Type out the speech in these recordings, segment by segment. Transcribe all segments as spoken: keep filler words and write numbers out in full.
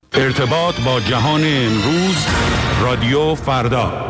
ارتباط با جهان امروز، رادیو فردا.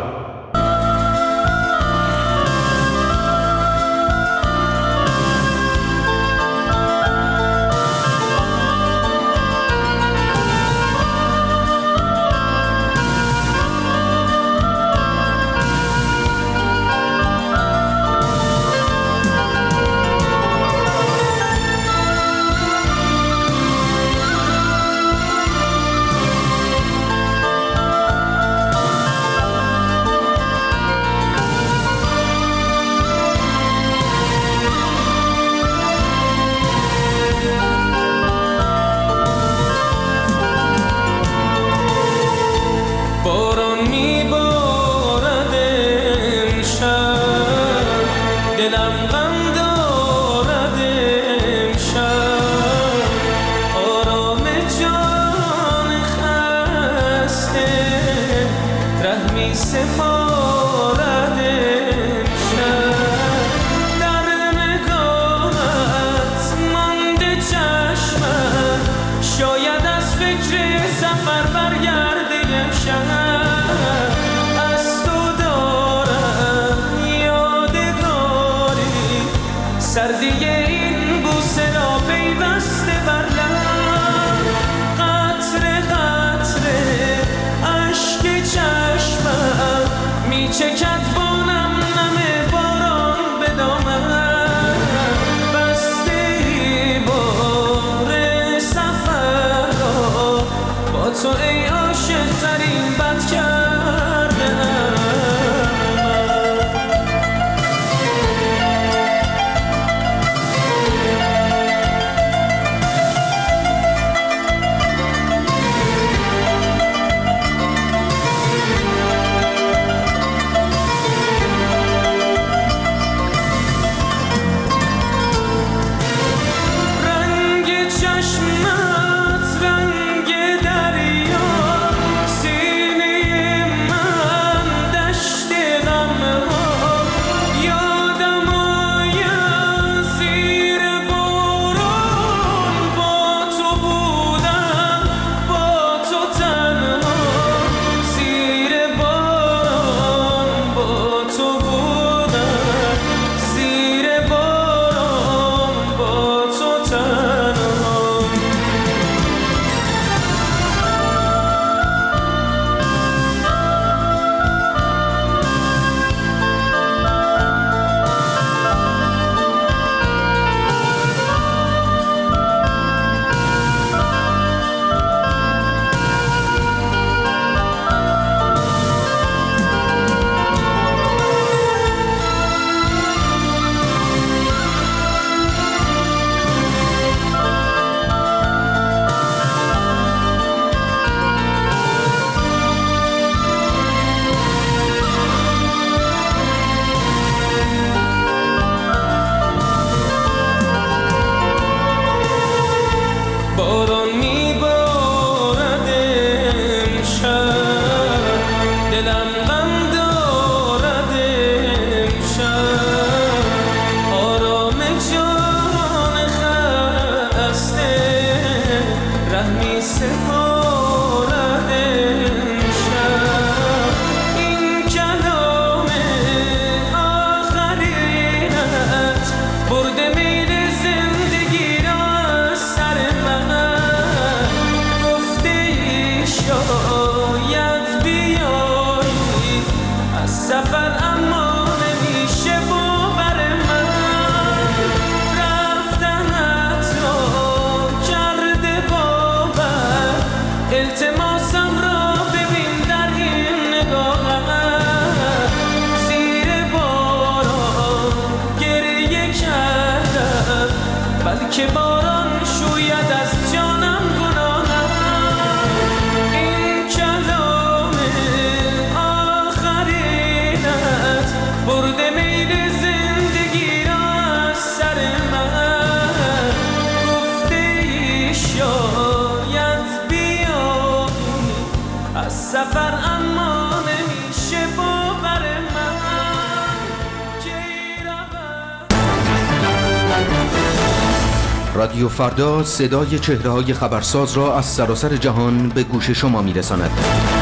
رادیو فردا صدای چهره‌های خبرساز را از سراسر جهان به گوش شما می‌رساند.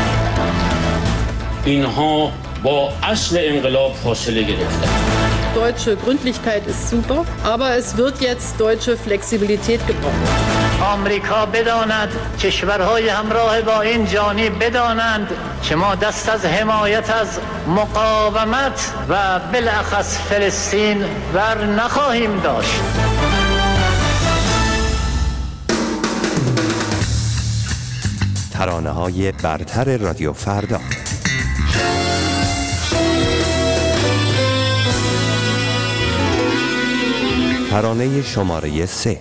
اینها با اصل انقلاب فاصله گرفتند. Deutsche Gründlichkeit ist super, aber es wird jetzt deutsche Flexibilität gebraucht. آمریکا بداند، کشورهای همراه با این جانب بدانند که ما دست از حمایت از مقاومت و بالاخص فلسطین بر نخواهیم داشت. ترانه‌های برتر رادیو فردا. ترانه شماره سه.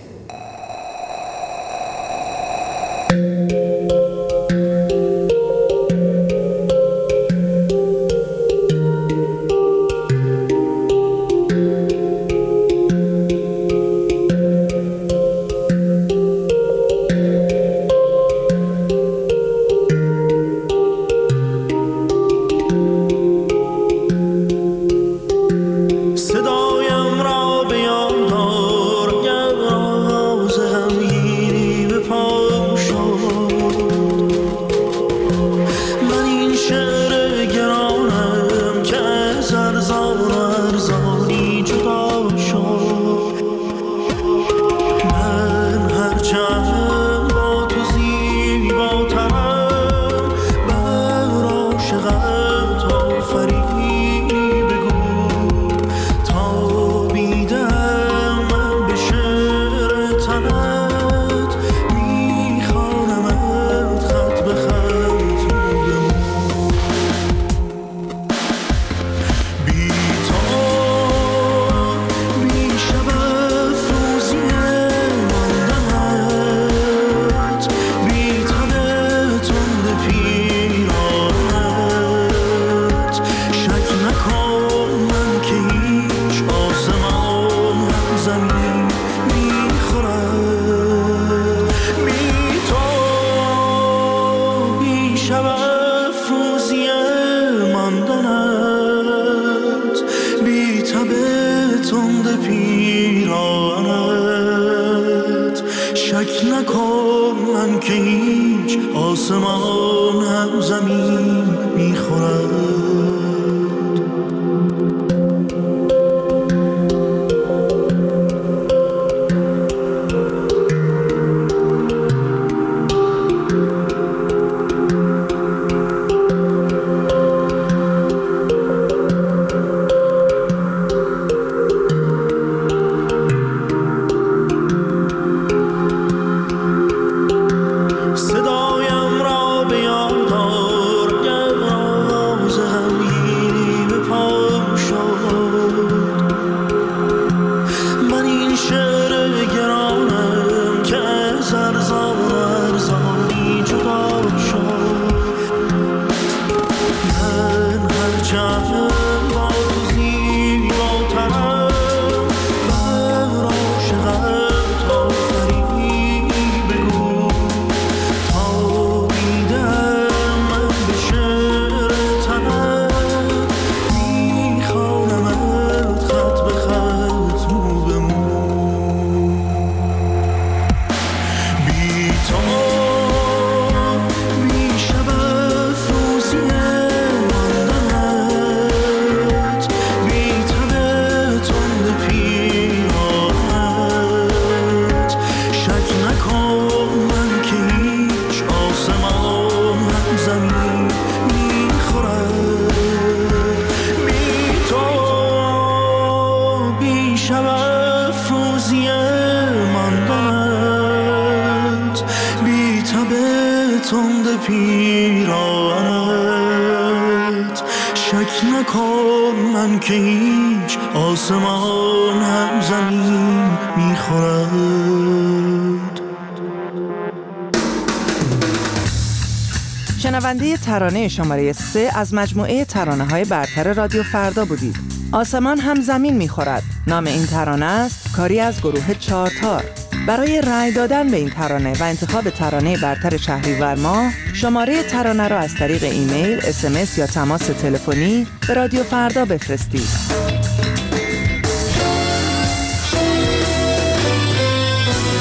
شنونده ترانه شماره سه از مجموعه ترانه‌های برتر رادیو فردا بودید. آسمان هم زمین می‌خورد. نام این ترانه است کاری از گروه چارتار. برای رأی دادن به این ترانه و انتخاب ترانه برتر شهریور ماه، شماره ترانه را از طریق ایمیل، اس ام اس یا تماس تلفنی به رادیو فردا بفرستید.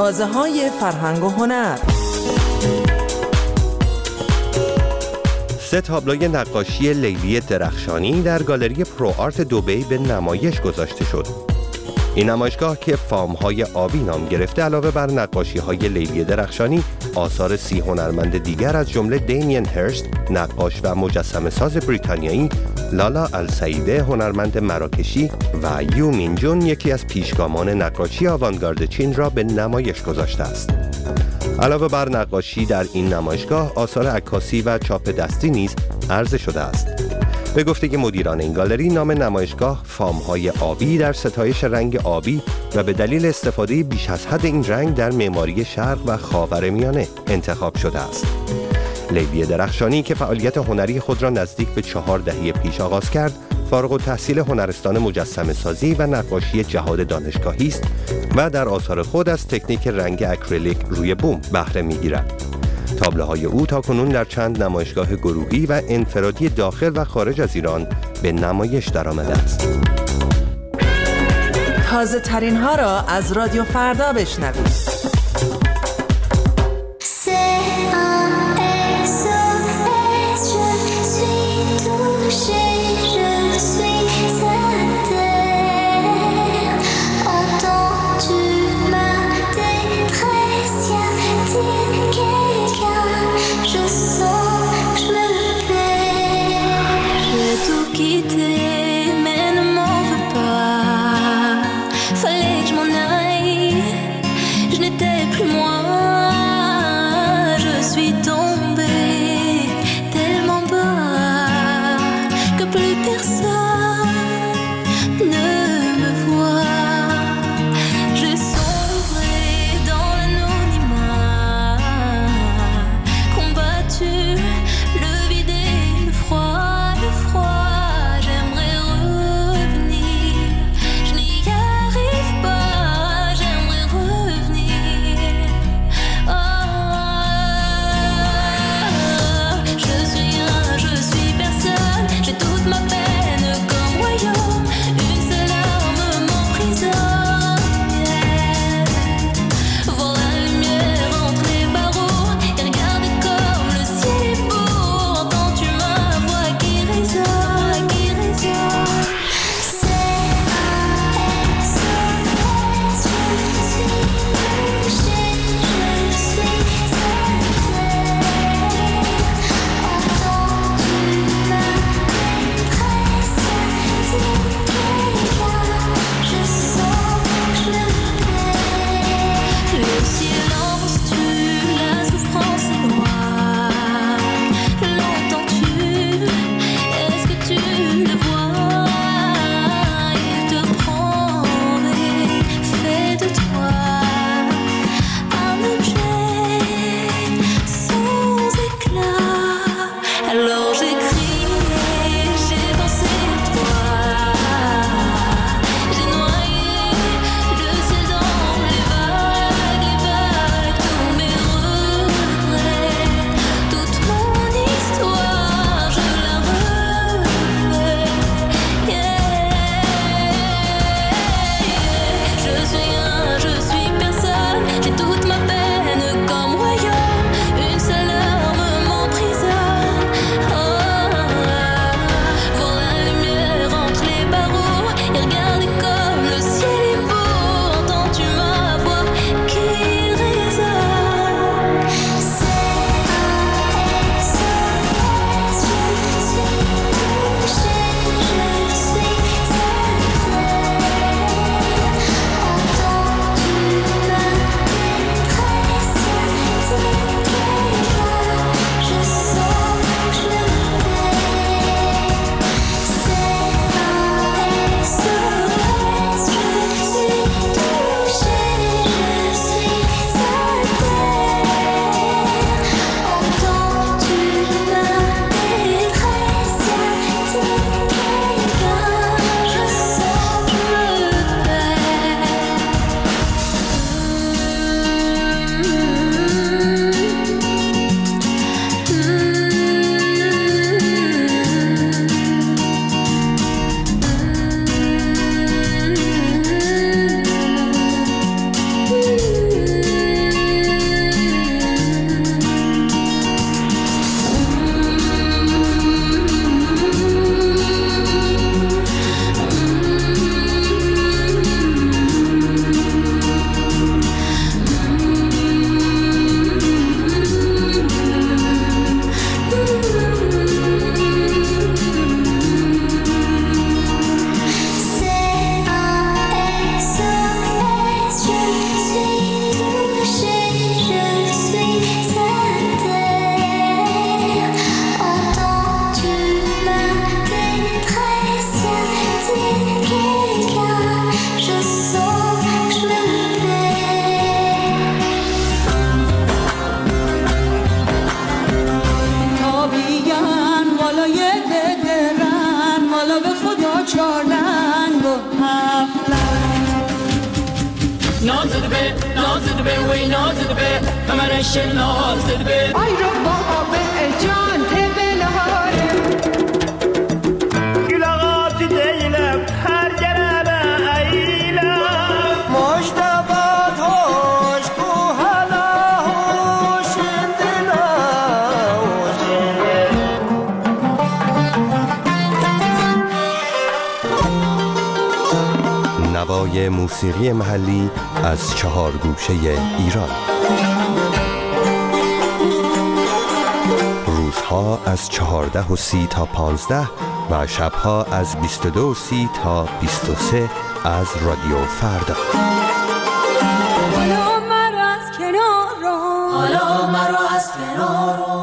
حوزه های فرهنگ و هنر. سه تابلوی نقاشی لیلی درخشانی در گالری پرو آرت دبی به نمایش گذاشته شد. این نمایشگاه که فام‌های آبی نام گرفته، علاوه بر نقاشی‌های لیلی درخشانی، آثار سی هنرمند دیگر از جمله دیمین هرست، نقاش و مجسمه ساز بریتانیایی، لالا السعیده، هنرمند مراکشی و یو مین جون، یکی از پیشگامان نقاشی آوانگارد چین، را به نمایش گذاشته است. علاوه بر نقاشی در این نمایشگاه، آثار عکاسی و چاپ دستی نیز عرضه شده است. به گفته مدیران این گالری، نام نمایشگاه فام‌های آبی در ستایش رنگ آبی و به دلیل استفاده بیش از حد این رنگ در معماری شرق و خاورمیانه انتخاب شده است. لیلی درخشانی که فعالیت هنری خود را نزدیک به چهار دهه پیش آغاز کرد، فارغ التحصیل هنرستان مجسمه سازی و نقاشی جهاد دانشگاهی است و در آثار خود از تکنیک رنگ اکریلیک روی بوم بهره می‌گیرد. تابلوهای او تاکنون در چند نمایشگاه گروهی و انفرادی داخل و خارج از ایران به نمایش درآمده است. تازه ترین ها را از رادیو فردا بشنوید. Je n'étais نازد به نازد به وی نازد به کمرش نازد به آی رو با به جان تبلهاره گلغات دیلم هر گرم ایلم مجتبات هوش کو هلا هوش دلا نوای موسیقی محلی از چهار گوشه ایران. روزها از چهارده و سی تا پانزده و شبها از بیست و دو و سی تا بیست و سه از رادیو فردا. حالا مرا از کنار رو حالا مرا از کنار رو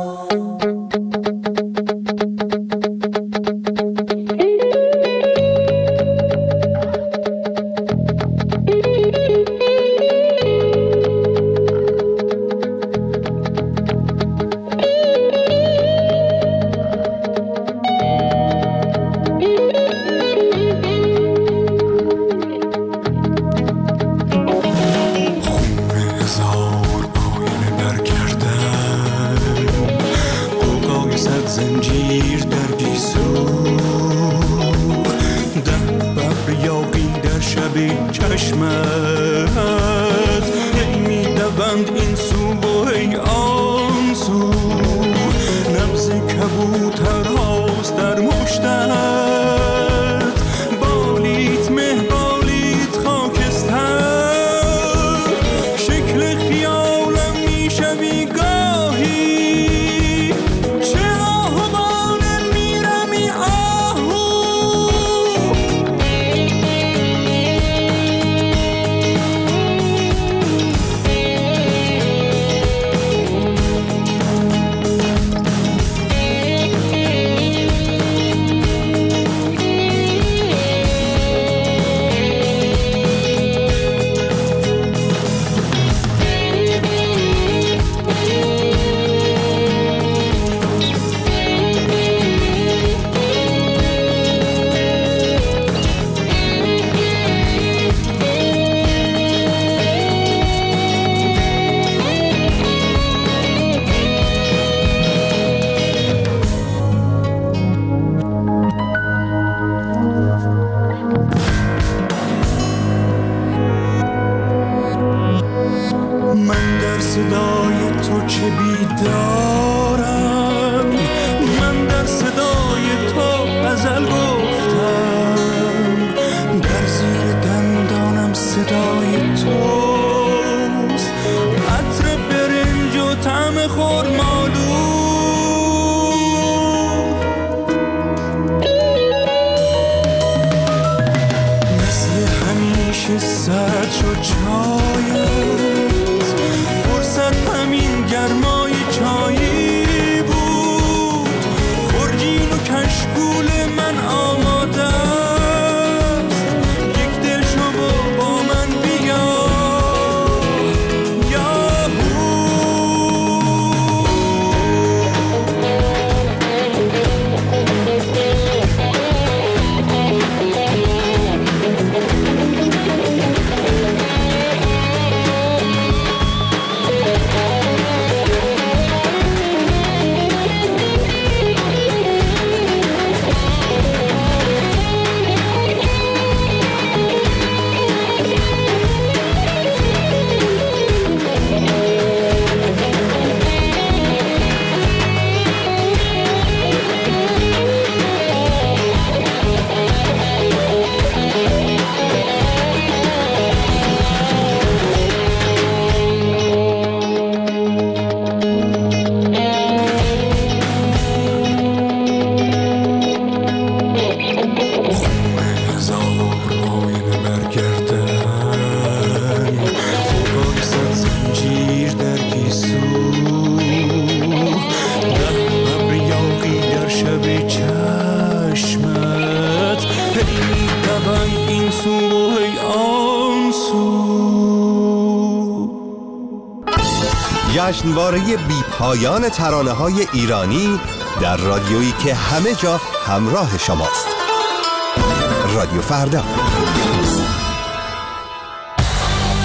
جشنواره بی پایان ترانه‌های ایرانی در رادیویی که همه جا همراه شماست. رادیو فردا.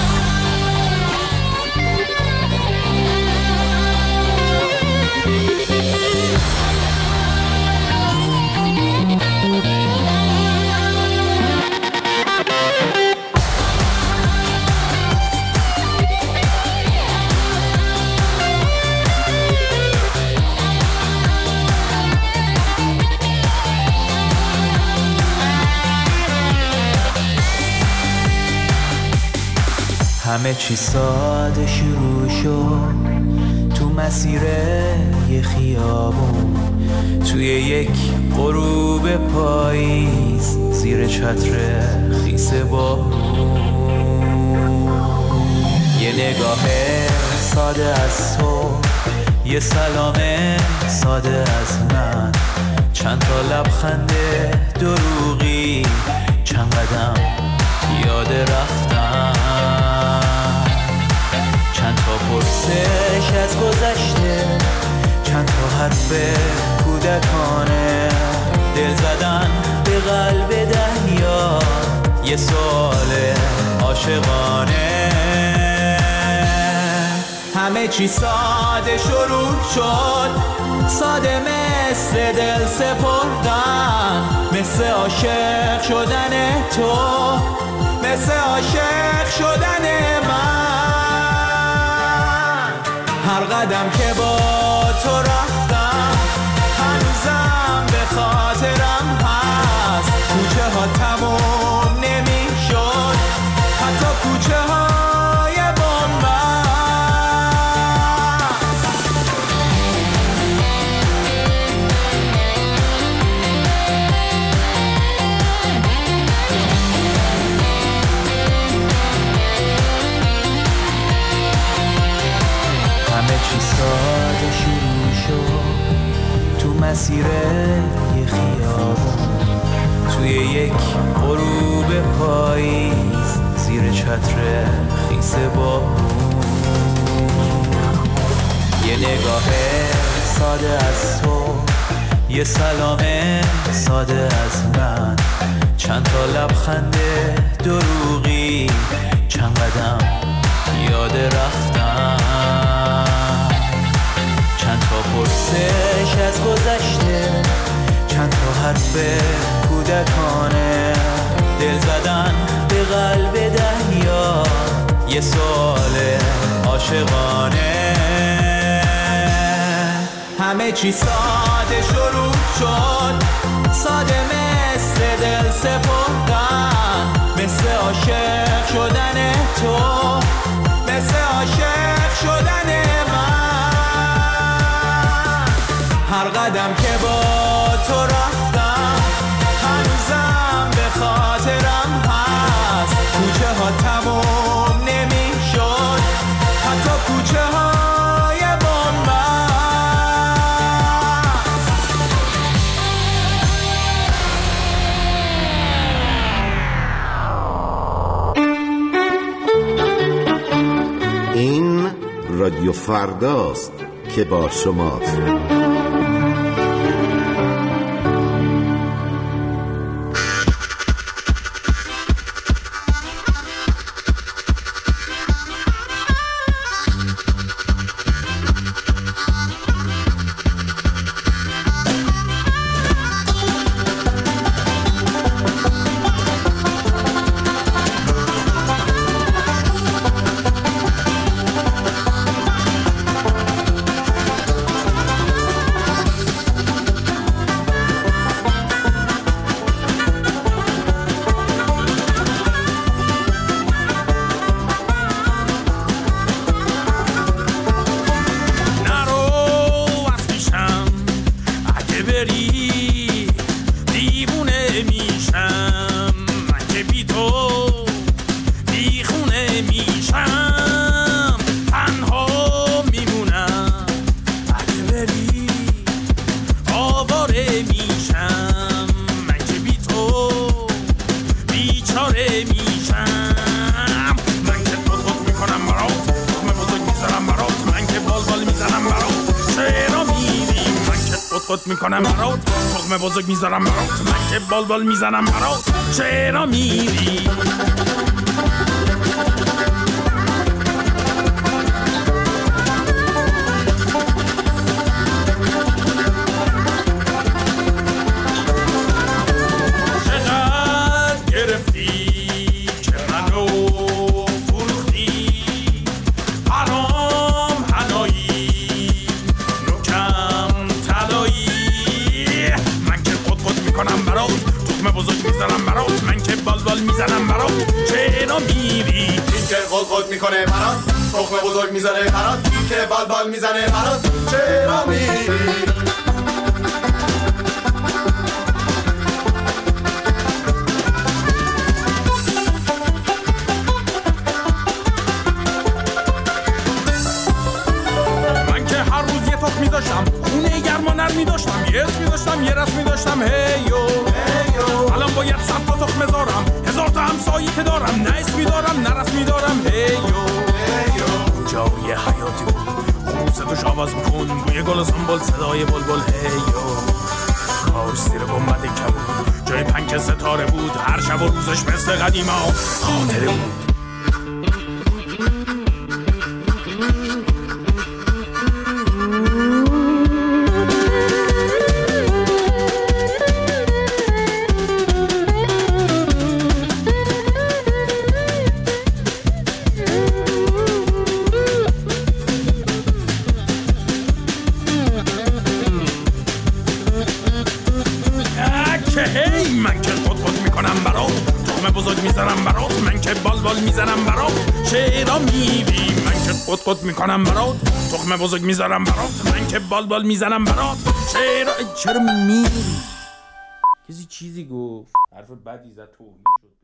همه چی ساده شروع شد تو مسیر یه خیابون، توی یک غروب پاییز زیر چتر خیس بارون. یه نگاه ساده از تو، یه سلام ساده از من، چند تا لبخند دروغی، چند قدم یاد رفتن، چند تا پرسش از گذشته، چند تا حرف کودکانه، دل زدن به قلب دریا، یه سوال عاشقانه. همه چی ساده شروع شد، ساده مثل دل سپردن، مثل عاشق شدن تو، مثل عاشق شدن من. هر قدم که با تو رفتم هنوزم به خاطرم هست، کوچه ها تموم نمی شد، حتی کوچه های بنبست. همه چی ساده شروع شد تو مسیر یه خیابون، توی یک غروب پاییز زیر چتر خیس بارون. یه نگاه ساده از تو، یه سلام ساده از من، چند تا لبخند دروغی، چند قدم یاد رفتن، چند تا پرسش از گذشته، چند تا حرف کودکانه، دل زدن به قلب دریا، یه سوال عاشقانه. همه چی ساده شروع شد، ساده مثل دل سپردن، مثل عاشق شدن تو، مثل عاشق شدن من. هر قدم که با تو رفتم هنوزم به خاطرم هست، کوچه ها تموم نمی شد، حتی کوچه های بنبست. این رادیو فرداست که با شماست. میکنم برات تخم بزرگ میذارم برات، من که بال بال میزنم برات، چرا میری؟ چقدر گرفتی که منو فروختی، حرام حنایی نوکم طلایی، میکنم برات تخم بزرگ میذارم برات، من که بال بال میزنم برات، چه چرا میری؟ این که قل قل میکنه برات، تخم بزرگ میزنه برات، این که بال بال میزنه برات، چرا میری؟ می‌داشتم خونه گرم و نرم می‌داشتم، یه اسم می‌داشتم، یه رسم می‌داشتم، هیو هیو الان باید صد تا تخم بذارم، هزار تا همسایی که دارم، نه اسمی دارم نه رسمی دارم، هیو هیو جای حیاتی بود، خوب صداش آواز می‌کن، بوی گل و سنبل، صدای بلبل، هیو کاش زیر گنبد کبود جای پنک ستاره بود، هر شب و روزش مثل قدیما خاطره بود. من که قد قد میکنم برات، تخم بزرگ میزنم برات، من که بال بال میزنم برات، چرا میری؟ من که قد قد میکنم برات، تخم بزرگ میزنم برات، من که بال بال میزنم برات، چرا چرا میری؟ کسی چیزی گفت، حرف بدی زد، توهین شد.